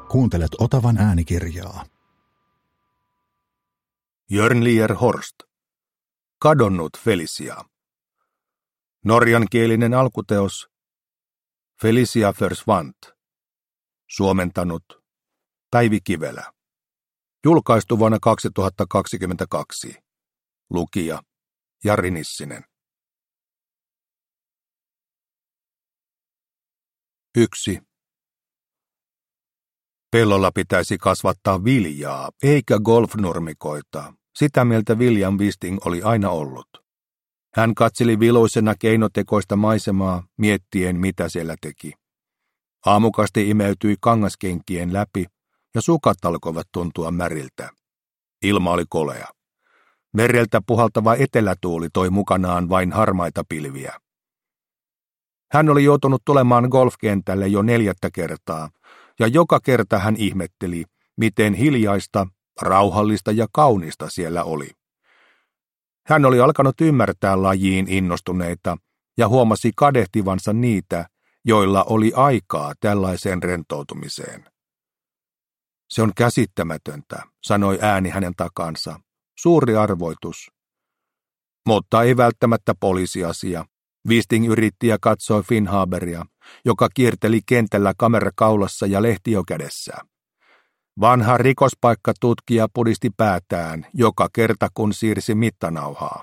Kuuntelet Otavan äänikirjaa. Jörnlier Horst. Kadonnut Felicia. Norjankielinen alkuteos Felicia Försvant. Suomentanut Päivi Kivelä. Julkaistu vuonna 2022. Lukija Jari Nissinen. 1. Pellolla pitäisi kasvattaa viljaa, eikä golfnurmikoita. Sitä mieltä William Wisting oli aina ollut. Hän katseli viloisena keinotekoista maisemaa, miettien mitä siellä teki. Aamukasti imeytyi kangaskenkien läpi, ja sukat alkoivat tuntua märiltä. Ilma oli kolea. Mereltä puhaltava etelätuuli toi mukanaan vain harmaita pilviä. Hän oli joutunut tulemaan golfkentälle jo 4. kertaa, ja joka kerta hän ihmetteli, miten hiljaista, rauhallista ja kaunista siellä oli. Hän oli alkanut ymmärtää lajiin innostuneita ja huomasi kadehtivansa niitä, joilla oli aikaa tällaiseen rentoutumiseen. Se on käsittämätöntä, sanoi ääni hänen takansa. Suuri arvoitus. Mutta ei välttämättä poliisiasia. Wisting yritti ja katsoi Finnhaberia, joka kierteli kentällä kamera kaulassa ja lehti jo kädessä. Vanha rikospaikkatutkija pudisti päätään joka kerta, kun siirsi mittanauhaa.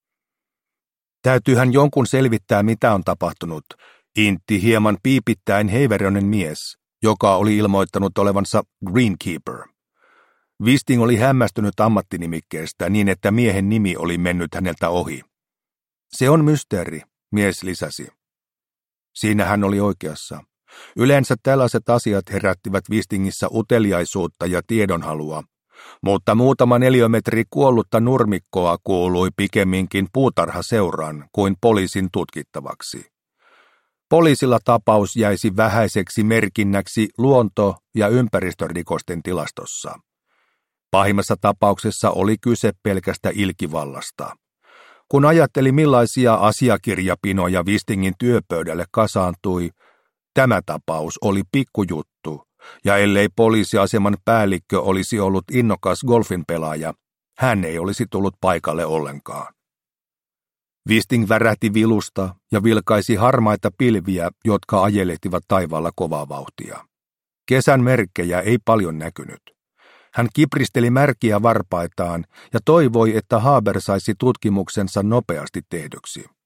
Täytyyhän jonkun selvittää, mitä on tapahtunut, intti hieman piipittäen heiveröinen mies, joka oli ilmoittanut olevansa greenkeeper. Wisting oli hämmästynyt ammattinimikkeestä niin, että miehen nimi oli mennyt häneltä ohi. Se on mysteeri, mies lisäsi. Siinä hän oli oikeassa. Yleensä tällaiset asiat herättivät Wistingissä uteliaisuutta ja tiedonhalua, mutta muutama neliömetri kuollutta nurmikkoa kuului pikemminkin puutarhaseuran kuin poliisin tutkittavaksi. Poliisilla tapaus jäisi vähäiseksi merkinnäksi luonto- ja ympäristörikosten tilastossa. Pahimmassa tapauksessa oli kyse pelkästä ilkivallasta. Kun ajatteli, millaisia asiakirjapinoja Wistingin työpöydälle kasaantui, tämä tapaus oli pikkujuttu, ja ellei poliisiaseman päällikkö olisi ollut innokas golfin pelaaja, hän ei olisi tullut paikalle ollenkaan. Wisting värähti vilusta ja vilkaisi harmaita pilviä, jotka ajelehtivat taivaalla kovaa vauhtia. Kesän merkkejä ei paljon näkynyt. Hän kipristeli märkiä varpaitaan ja toivoi, että Haber saisi tutkimuksensa nopeasti tehdyksi.